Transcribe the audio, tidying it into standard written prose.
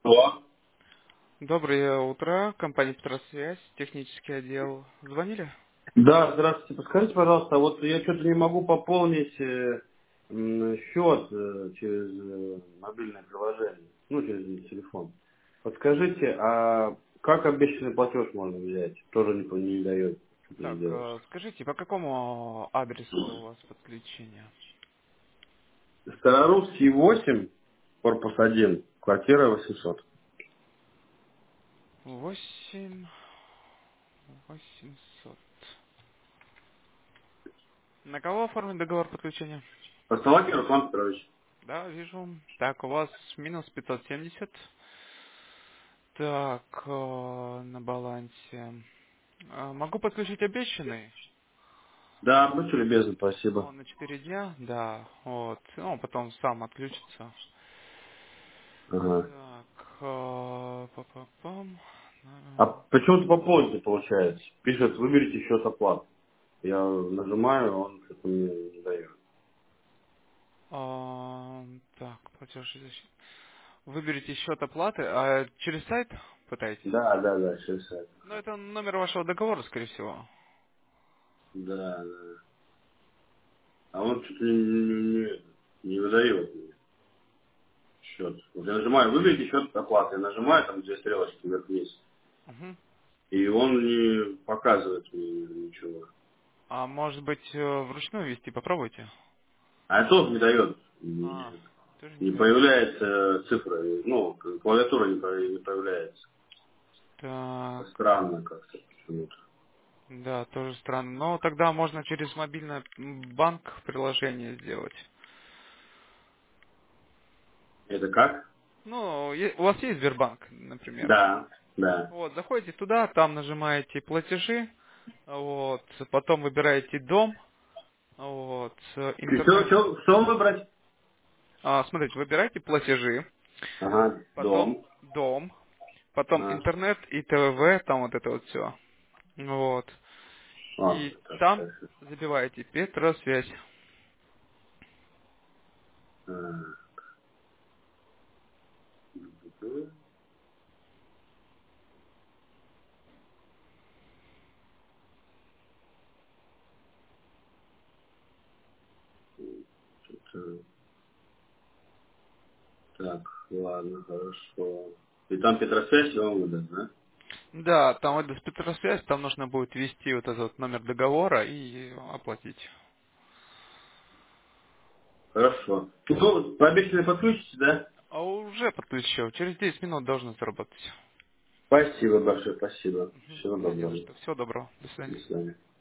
Алло. Доброе утро, компания «Петросвязь», технический отдел. Звонили? Да, здравствуйте. Подскажите, пожалуйста, вот я что-то не могу пополнить счет через мобильное приложение, ну, через телефон. Подскажите, а как обещанный платеж можно взять? Тоже не дает что-то Так, сделать. скажите, по какому адресу у вас подключение? Старорусский 8, корпус 1, квартира 800. 8800. На кого оформлен договор подключения? Постолаки Руслан Петрович. Да, вижу. Так, у вас минус 570. Так, на балансе. Могу подключить обещанный. Да, будьте любезны, спасибо. Он на 4 дня, да. Вот. Ну, потом сам отключится. Ага. Так, па-па-пам. А почему-то пополните получается. Пишет, выберите счет оплаты. Я нажимаю, он что-то мне не дает. Так, платеж защиты. Выберите счет оплаты, а через сайт пытаетесь? Да, через сайт. Ну, это номер вашего договора, скорее всего. Да. А он что-то не выдает мне счет. Вот я нажимаю, выберите счет оплаты. Я нажимаю, там две стрелочки вверх-вниз. Мгм. И он не показывает мне ничего. А может быть, вручную ввести, попробуйте. А это тоже не дает. А, тоже не Не дает. появляется цифра. Ну, клавиатура не появляется. Так, Странно как-то почему-то. да, тоже странно. Но тогда можно через мобильный банк приложение сделать. Это как? Ну, у вас есть Сбербанк, например. Да. Вот, заходите туда, там нажимаете платежи, вот, потом выбираете дом, вот, И интернет. что выбрать? Смотрите, выбирайте платежи, Ага, потом дом. дом, потом А, интернет и ТВ, там вот это вот все. Вот. И так, там хорошо. забиваете Петросвязь. А, что-то- Так, ладно, хорошо. И там Петросвязь вам выдаст, да? Да, там вот Петросвязь, там нужно будет ввести вот этот вот номер договора и оплатить. Хорошо. Ну, по обещанной подключите, да? А уже подключил, через 10 минут должен заработать. Спасибо большое, спасибо. Мгм. Всего Не за доброго. что. Всего доброго. До свидания. До свидания.